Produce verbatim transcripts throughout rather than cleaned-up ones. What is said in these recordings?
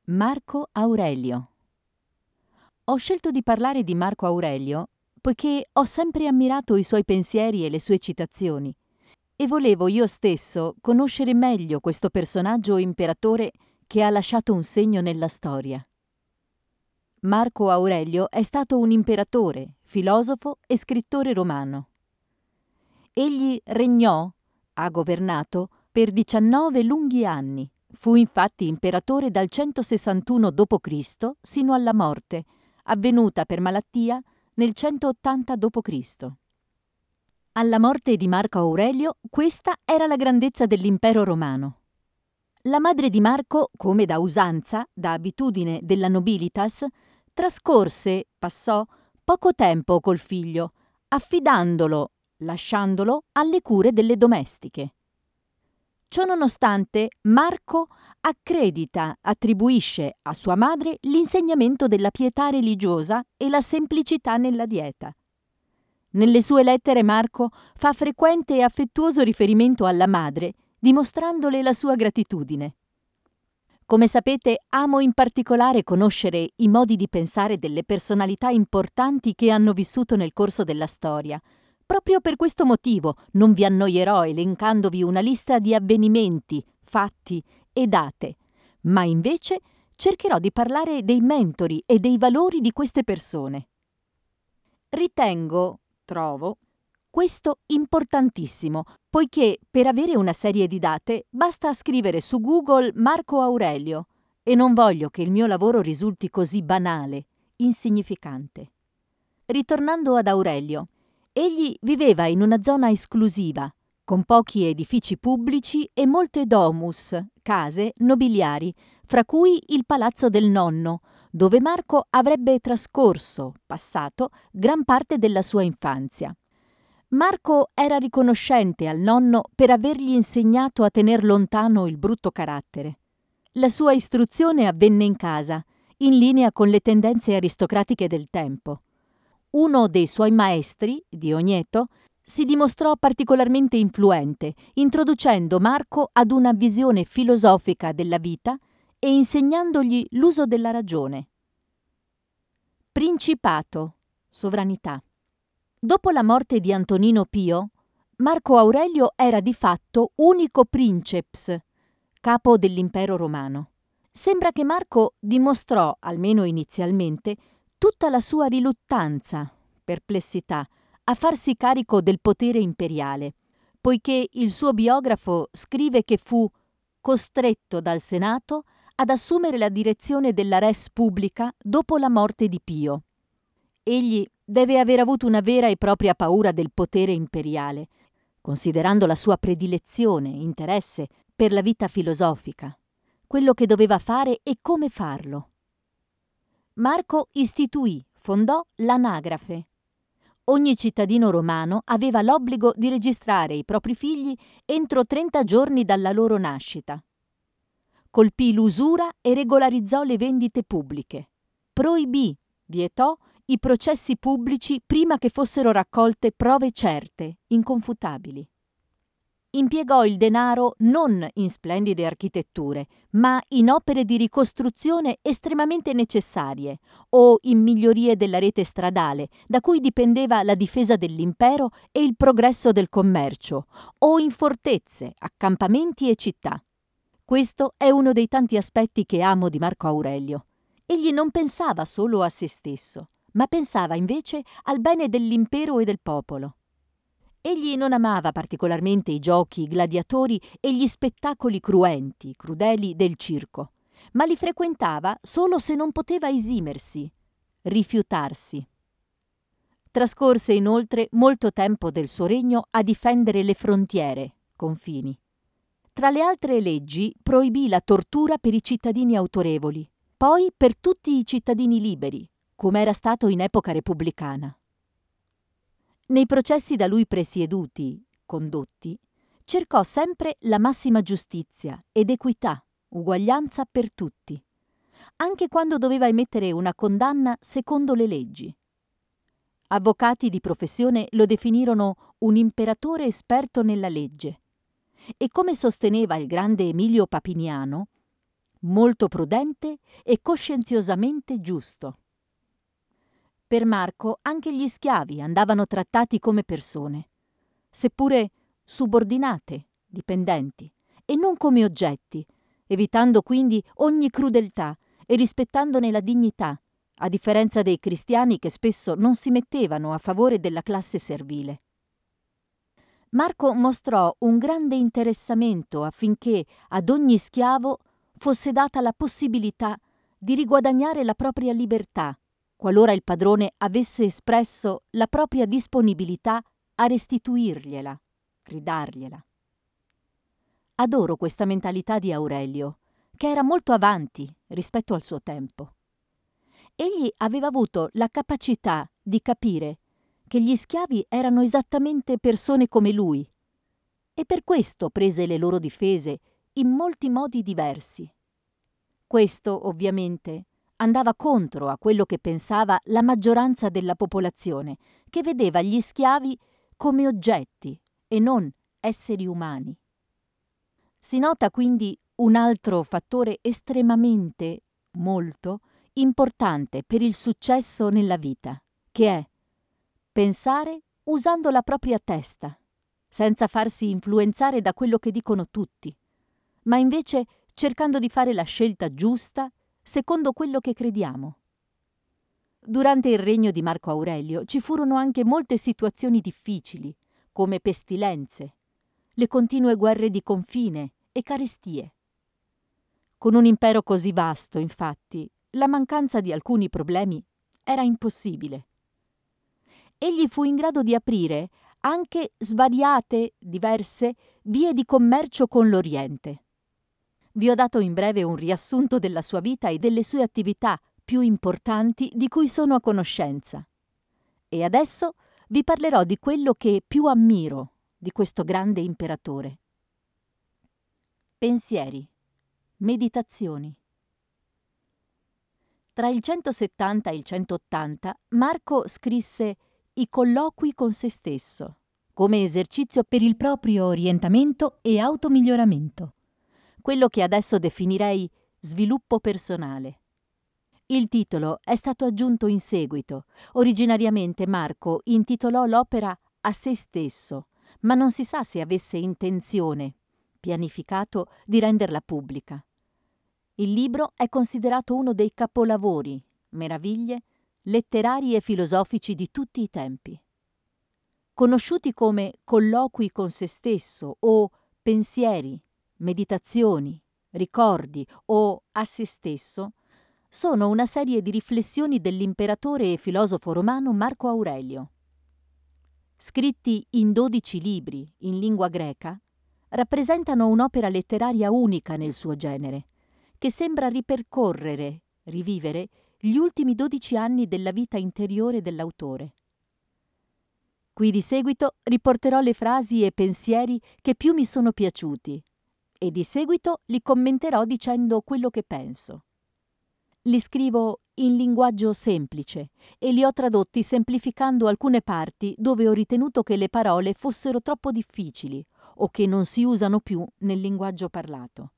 Marco Aurelio. Ho scelto di parlare di Marco Aurelio poiché ho sempre ammirato i suoi pensieri e le sue citazioni e volevo io stesso conoscere meglio questo personaggio imperatore che ha lasciato un segno nella storia. Marco Aurelio è stato un imperatore, filosofo e scrittore romano. Egli regnò, ha governato, per diciannove lunghi anni. Fu infatti imperatore dal centosessantuno dopo Cristo sino alla morte, avvenuta per malattia nel centottanta dopo Cristo. Alla morte di Marco Aurelio, questa era la grandezza dell'impero romano. La madre di Marco, come da usanza, da abitudine della nobilitas, trascorse, passò, poco tempo col figlio, affidandolo, lasciandolo alle cure delle domestiche. Ciononostante, Marco accredita, attribuisce a sua madre l'insegnamento della pietà religiosa e la semplicità nella dieta. Nelle sue lettere Marco fa frequente e affettuoso riferimento alla madre, dimostrandole la sua gratitudine. Come sapete, amo in particolare conoscere i modi di pensare delle personalità importanti che hanno vissuto nel corso della storia. Proprio per questo motivo non vi annoierò elencandovi una lista di avvenimenti, fatti e date, ma invece cercherò di parlare dei mentori e dei valori di queste persone. Ritengo, trovo, questo importantissimo, poiché per avere una serie di date basta scrivere su Google Marco Aurelio e non voglio che il mio lavoro risulti così banale, insignificante. Ritornando ad Aurelio, egli viveva in una zona esclusiva, con pochi edifici pubblici e molte domus, case nobiliari, fra cui il palazzo del nonno, dove Marco avrebbe trascorso, passato, gran parte della sua infanzia. Marco era riconoscente al nonno per avergli insegnato a tener lontano il brutto carattere. La sua istruzione avvenne in casa, in linea con le tendenze aristocratiche del tempo. Uno dei suoi maestri, Diogneto, si dimostrò particolarmente influente, introducendo Marco ad una visione filosofica della vita e insegnandogli l'uso della ragione. Principato, sovranità. Dopo la morte di Antonino Pio, Marco Aurelio era di fatto unico princeps, capo dell'impero romano. Sembra che Marco dimostrò, almeno inizialmente, tutta la sua riluttanza, perplessità, a farsi carico del potere imperiale, poiché il suo biografo scrive che fu costretto dal Senato ad assumere la direzione della res publica dopo la morte di Pio. Egli deve aver avuto una vera e propria paura del potere imperiale, considerando la sua predilezione, interesse per la vita filosofica, quello che doveva fare e come farlo. Marco istituì, fondò l'anagrafe. Ogni cittadino romano aveva l'obbligo di registrare i propri figli entro trenta giorni dalla loro nascita. Colpì l'usura e regolarizzò le vendite pubbliche. Proibì, vietò i processi pubblici prima che fossero raccolte prove certe, inconfutabili. Impiegò il denaro non in splendide architetture, ma in opere di ricostruzione estremamente necessarie o in migliorie della rete stradale, da cui dipendeva la difesa dell'impero e il progresso del commercio, o in fortezze, accampamenti e città. Questo è uno dei tanti aspetti che amo di Marco Aurelio. Egli non pensava solo a se stesso, ma pensava invece al bene dell'impero e del popolo. Egli non amava particolarmente i giochi, i gladiatori e gli spettacoli cruenti, crudeli del circo, ma li frequentava solo se non poteva esimersi, rifiutarsi. Trascorse inoltre molto tempo del suo regno a difendere le frontiere, confini. Tra le altre leggi proibì la tortura per i cittadini autorevoli, poi per tutti i cittadini liberi, come era stato in epoca repubblicana. Nei processi da lui presieduti, condotti, cercò sempre la massima giustizia ed equità, uguaglianza per tutti, anche quando doveva emettere una condanna secondo le leggi. Avvocati di professione lo definirono un imperatore esperto nella legge e, come sosteneva il grande Emilio Papiniano, molto prudente e coscienziosamente giusto. Per Marco anche gli schiavi andavano trattati come persone, seppure subordinate, dipendenti, e non come oggetti, evitando quindi ogni crudeltà e rispettandone la dignità, a differenza dei cristiani che spesso non si mettevano a favore della classe servile. Marco mostrò un grande interessamento affinché ad ogni schiavo fosse data la possibilità di riguadagnare la propria libertà, qualora il padrone avesse espresso la propria disponibilità a restituirgliela, ridargliela. Adoro questa mentalità di Aurelio, che era molto avanti rispetto al suo tempo. Egli aveva avuto la capacità di capire che gli schiavi erano esattamente persone come lui, e per questo prese le loro difese in molti modi diversi. Questo, ovviamente, andava contro a quello che pensava la maggioranza della popolazione, che vedeva gli schiavi come oggetti e non esseri umani. Si nota quindi un altro fattore estremamente, molto, importante per il successo nella vita, che è pensare usando la propria testa, senza farsi influenzare da quello che dicono tutti, ma invece cercando di fare la scelta giusta secondo quello che crediamo. Durante il regno di Marco Aurelio ci furono anche molte situazioni difficili, come pestilenze, le continue guerre di confine e carestie. Con un impero così vasto, infatti, la mancanza di alcuni problemi era impossibile. Egli fu in grado di aprire anche svariate, diverse, vie di commercio con l'Oriente. Vi ho dato in breve un riassunto della sua vita e delle sue attività più importanti di cui sono a conoscenza. E adesso vi parlerò di quello che più ammiro di questo grande imperatore. Pensieri, meditazioni. Tra il centosettanta e il centottanta Marco scrisse I colloqui con se stesso, come esercizio per il proprio orientamento e automiglioramento, quello che adesso definirei sviluppo personale. Il titolo è stato aggiunto in seguito. Originariamente Marco intitolò l'opera A se stesso, ma non si sa se avesse intenzione, pianificato, di renderla pubblica. Il libro è considerato uno dei capolavori, meraviglie, letterari e filosofici di tutti i tempi. Conosciuti come colloqui con se stesso o pensieri, meditazioni, ricordi o a se stesso, sono una serie di riflessioni dell'imperatore e filosofo romano Marco Aurelio. Scritti in dodici libri in lingua greca, rappresentano un'opera letteraria unica nel suo genere, che sembra ripercorrere, rivivere, gli ultimi dodici anni della vita interiore dell'autore. Qui di seguito riporterò le frasi e pensieri che più mi sono piaciuti e di seguito li commenterò dicendo quello che penso. Li scrivo in linguaggio semplice e li ho tradotti semplificando alcune parti dove ho ritenuto che le parole fossero troppo difficili o che non si usano più nel linguaggio parlato.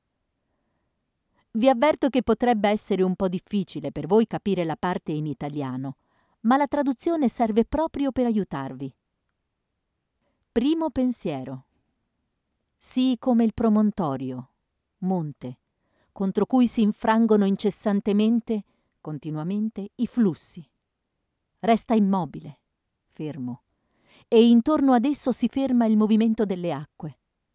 Vi avverto che potrebbe essere un po' difficile per voi capire la parte in italiano, ma la traduzione serve proprio per aiutarvi. Primo pensiero. Sii come il promontorio, monte, contro cui si infrangono incessantemente, continuamente, i flussi. Resta immobile, fermo, e intorno ad esso si ferma il movimento delle acque.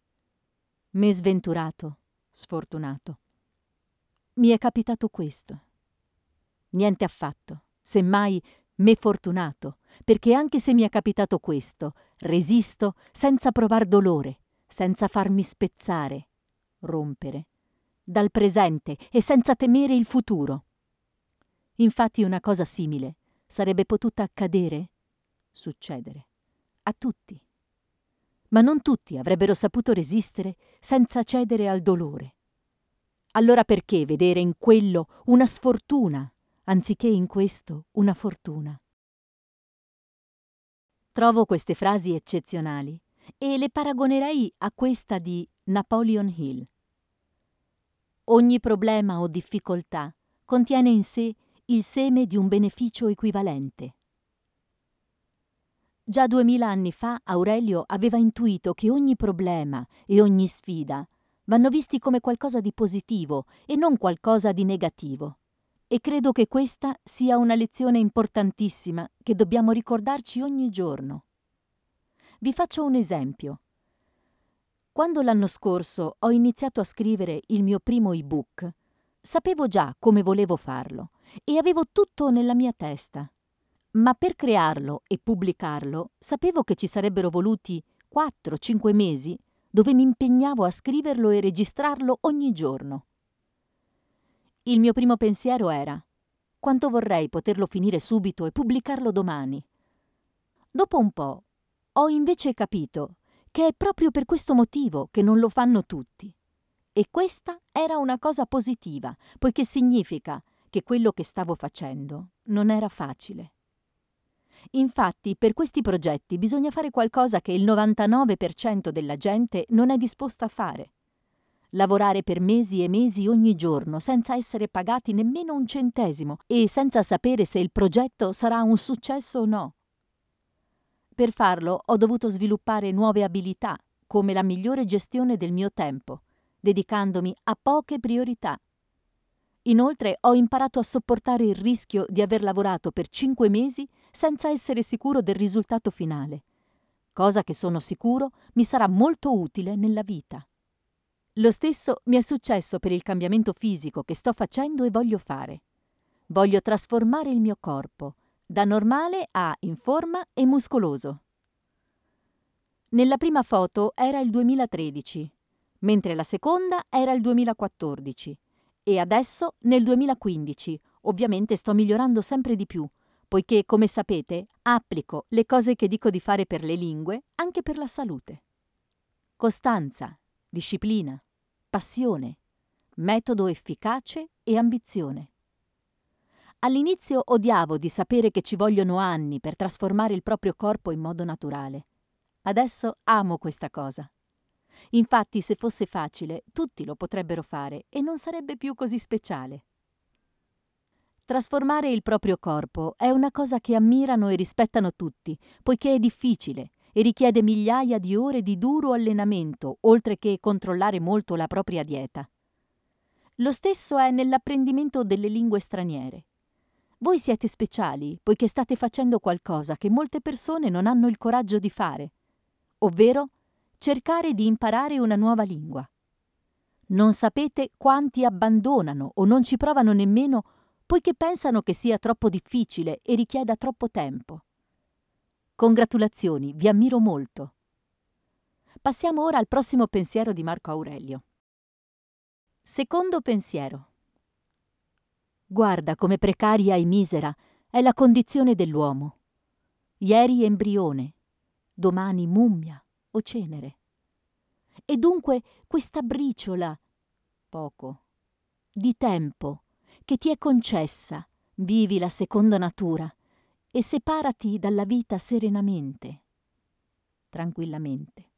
Me sventurato, sfortunato. Mi è capitato questo. Niente affatto, semmai me fortunato, perché anche se mi è capitato questo, resisto senza provar dolore, senza farmi spezzare, rompere, dal presente e senza temere il futuro. Infatti una cosa simile sarebbe potuta accadere, succedere, a tutti. Ma non tutti avrebbero saputo resistere senza cedere al dolore. Allora perché vedere in quello una sfortuna, anziché in questo una fortuna? Trovo queste frasi eccezionali e le paragonerei a questa di Napoleon Hill. Ogni problema o difficoltà contiene in sé il seme di un beneficio equivalente. Già duemila anni fa Aurelio aveva intuito che ogni problema e ogni sfida vanno visti come qualcosa di positivo e non qualcosa di negativo. E credo che questa sia una lezione importantissima che dobbiamo ricordarci ogni giorno. Vi faccio un esempio. Quando l'anno scorso ho iniziato a scrivere il mio primo ebook, sapevo già come volevo farlo e avevo tutto nella mia testa. Ma per crearlo e pubblicarlo sapevo che ci sarebbero voluti quattro cinque mesi dove mi impegnavo a scriverlo e registrarlo ogni giorno. Il mio primo pensiero era: quanto vorrei poterlo finire subito e pubblicarlo domani. Dopo un po' ho invece capito che è proprio per questo motivo che non lo fanno tutti. E questa era una cosa positiva, poiché significa che quello che stavo facendo non era facile. Infatti, per questi progetti bisogna fare qualcosa che il novantanove per cento della gente non è disposta a fare. Lavorare per mesi e mesi ogni giorno senza essere pagati nemmeno un centesimo e senza sapere se il progetto sarà un successo o no. Per farlo ho dovuto sviluppare nuove abilità, come la migliore gestione del mio tempo, dedicandomi a poche priorità. Inoltre ho imparato a sopportare il rischio di aver lavorato per cinque mesi senza essere sicuro del risultato finale, cosa che sono sicuro mi sarà molto utile nella vita. Lo stesso mi è successo per il cambiamento fisico che sto facendo e voglio fare. Voglio trasformare il mio corpo da normale a in forma e muscoloso. Nella prima foto era il duemilatredici, mentre la seconda era il duemilaquattordici e adesso nel duemilaquindici. Ovviamente sto migliorando sempre di più, poiché, come sapete, applico le cose che dico di fare per le lingue anche per la salute. Costanza, disciplina, passione, metodo efficace e ambizione. All'inizio odiavo di sapere che ci vogliono anni per trasformare il proprio corpo in modo naturale. Adesso amo questa cosa. Infatti, se fosse facile, tutti lo potrebbero fare e non sarebbe più così speciale. Trasformare il proprio corpo è una cosa che ammirano e rispettano tutti, poiché è difficile e richiede migliaia di ore di duro allenamento, oltre che controllare molto la propria dieta. Lo stesso è nell'apprendimento delle lingue straniere. Voi siete speciali, poiché state facendo qualcosa che molte persone non hanno il coraggio di fare, ovvero cercare di imparare una nuova lingua. Non sapete quanti abbandonano o non ci provano nemmeno poiché pensano che sia troppo difficile e richieda troppo tempo. Congratulazioni, vi ammiro molto. Passiamo ora al prossimo pensiero di Marco Aurelio. Secondo pensiero. Guarda come precaria e misera è la condizione dell'uomo. Ieri embrione, domani mummia o cenere. E dunque questa briciola, poco, di tempo che ti è concessa, vivi la seconda natura e separati dalla vita serenamente, tranquillamente.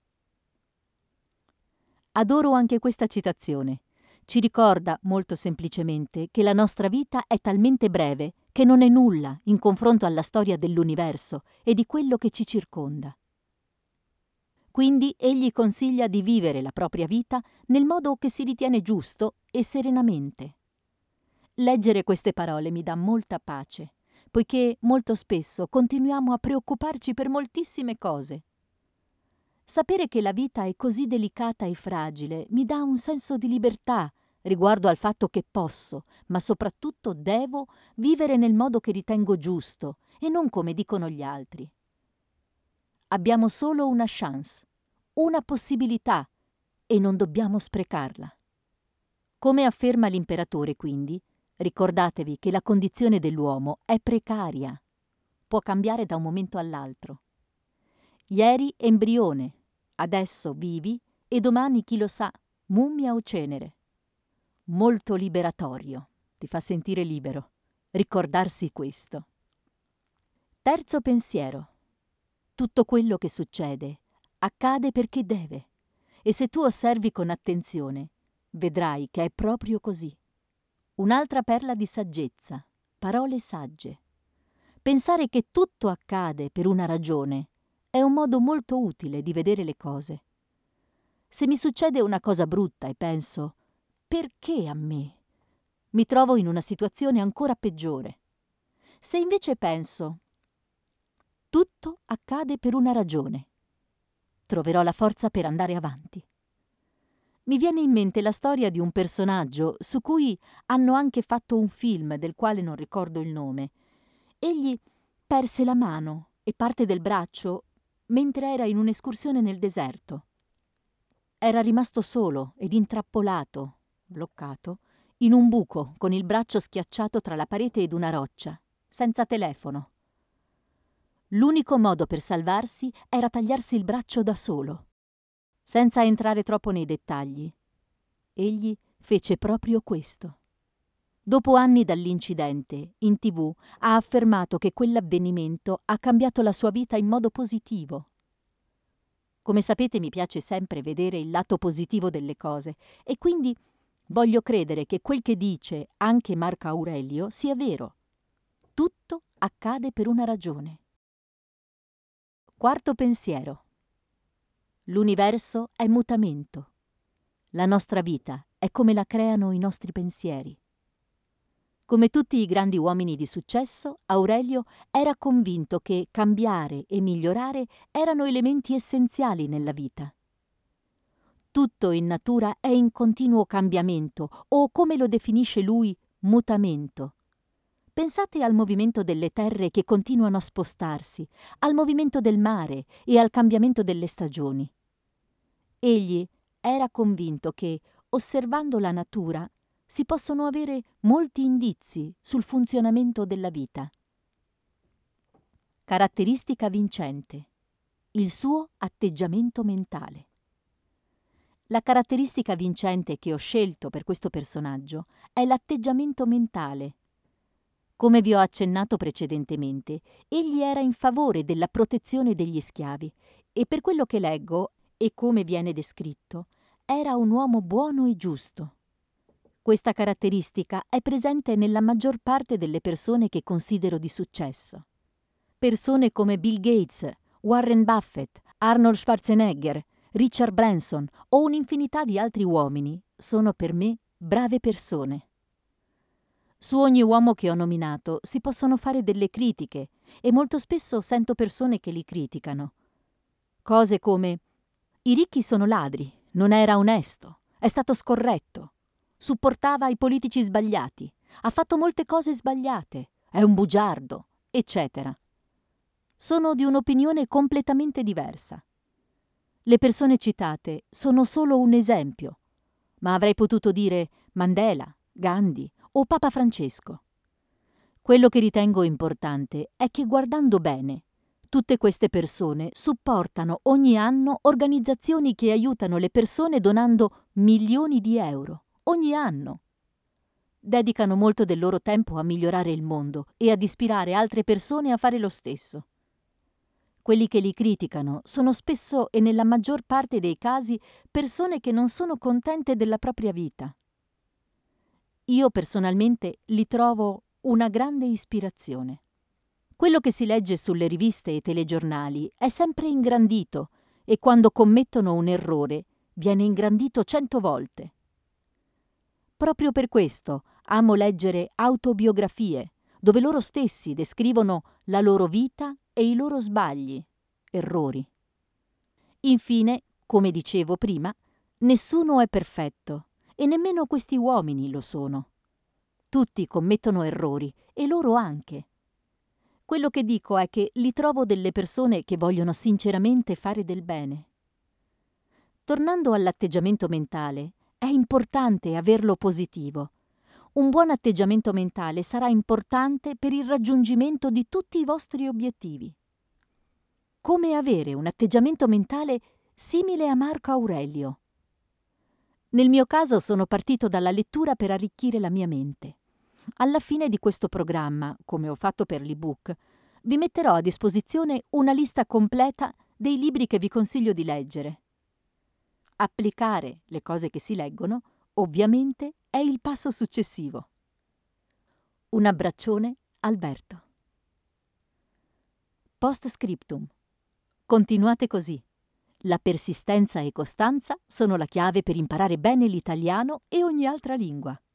Adoro anche questa citazione. Ci ricorda molto semplicemente che la nostra vita è talmente breve che non è nulla in confronto alla storia dell'universo e di quello che ci circonda. Quindi egli consiglia di vivere la propria vita nel modo che si ritiene giusto e serenamente. Leggere queste parole mi dà molta pace, poiché molto spesso continuiamo a preoccuparci per moltissime cose. Sapere che la vita è così delicata e fragile mi dà un senso di libertà riguardo al fatto che posso, ma soprattutto devo, vivere nel modo che ritengo giusto e non come dicono gli altri. Abbiamo solo una chance, una possibilità, e non dobbiamo sprecarla. Come afferma l'imperatore, quindi, ricordatevi che la condizione dell'uomo è precaria, può cambiare da un momento all'altro. Ieri embrione, adesso vivi e domani chi lo sa, mummia o cenere. Molto liberatorio, ti fa sentire libero, ricordarsi questo. Terzo pensiero. Tutto quello che succede accade perché deve, e se tu osservi con attenzione, Vedrai che è proprio così. Un'altra perla di saggezza, parole sagge. Pensare che tutto accade per una ragione è un modo molto utile di vedere le cose. Se mi succede una cosa brutta e penso «perché a me?», mi trovo in una situazione ancora peggiore. Se invece penso «tutto accade per una ragione», troverò la forza per andare avanti. Mi viene in mente la storia di un personaggio su cui hanno anche fatto un film del quale non ricordo il nome. Egli perse la mano e parte del braccio mentre era in un'escursione nel deserto. Era rimasto solo ed intrappolato, bloccato, in un buco con il braccio schiacciato tra la parete ed una roccia, senza telefono. L'unico modo per salvarsi era tagliarsi il braccio da solo. Senza entrare troppo nei dettagli, egli fece proprio questo. Dopo anni dall'incidente, in tivù ha affermato che quell'avvenimento ha cambiato la sua vita in modo positivo. Come sapete, mi piace sempre vedere il lato positivo delle cose e quindi voglio credere che quel che dice anche Marco Aurelio sia vero. Tutto accade per una ragione. Quarto pensiero. L'universo è mutamento. La nostra vita è come la creano i nostri pensieri. Come tutti i grandi uomini di successo, Aurelio era convinto che cambiare e migliorare erano elementi essenziali nella vita. Tutto in natura è in continuo cambiamento o, come lo definisce lui, mutamento. Pensate al movimento delle terre che continuano a spostarsi, al movimento del mare e al cambiamento delle stagioni. Egli era convinto che, osservando la natura, si possono avere molti indizi sul funzionamento della vita. Caratteristica vincente: il suo atteggiamento mentale. La caratteristica vincente che ho scelto per questo personaggio è l'atteggiamento mentale. Come vi ho accennato precedentemente, egli era in favore della protezione degli schiavi e per quello che leggo e come viene descritto, era un uomo buono e giusto. Questa caratteristica è presente nella maggior parte delle persone che considero di successo. Persone come Bill Gates, Warren Buffett, Arnold Schwarzenegger, Richard Branson o un'infinità di altri uomini sono per me brave persone. Su ogni uomo che ho nominato si possono fare delle critiche e molto spesso sento persone che li criticano. Cose come: i ricchi sono ladri, non era onesto, è stato scorretto, supportava i politici sbagliati, ha fatto molte cose sbagliate, è un bugiardo, eccetera. Sono di un'opinione completamente diversa. Le persone citate sono solo un esempio, ma avrei potuto dire Mandela, Gandhi o Papa Francesco. Quello che ritengo importante è che, guardando bene, tutte queste persone supportano ogni anno organizzazioni che aiutano le persone donando milioni di euro, ogni anno. Dedicano molto del loro tempo a migliorare il mondo e ad ispirare altre persone a fare lo stesso. Quelli che li criticano sono spesso e nella maggior parte dei casi persone che non sono contente della propria vita. Io personalmente li trovo una grande ispirazione. Quello che si legge sulle riviste e telegiornali è sempre ingrandito e quando commettono un errore viene ingrandito cento volte. Proprio per questo amo leggere autobiografie, dove loro stessi descrivono la loro vita e i loro sbagli, errori. Infine, come dicevo prima, nessuno è perfetto e nemmeno questi uomini lo sono. Tutti commettono errori e loro anche. Quello che dico è che li trovo delle persone che vogliono sinceramente fare del bene. Tornando all'atteggiamento mentale, è importante averlo positivo. Un buon atteggiamento mentale sarà importante per il raggiungimento di tutti i vostri obiettivi. Come avere un atteggiamento mentale simile a Marco Aurelio? Nel mio caso sono partito dalla lettura per arricchire la mia mente. Alla fine di questo programma, come ho fatto per l'ebook, vi metterò a disposizione una lista completa dei libri che vi consiglio di leggere. Applicare le cose che si leggono ovviamente, è il passo successivo. Un abbraccione, Alberto. Post scriptum. Continuate così. La persistenza e costanza sono la chiave per imparare bene l'italiano e ogni altra lingua.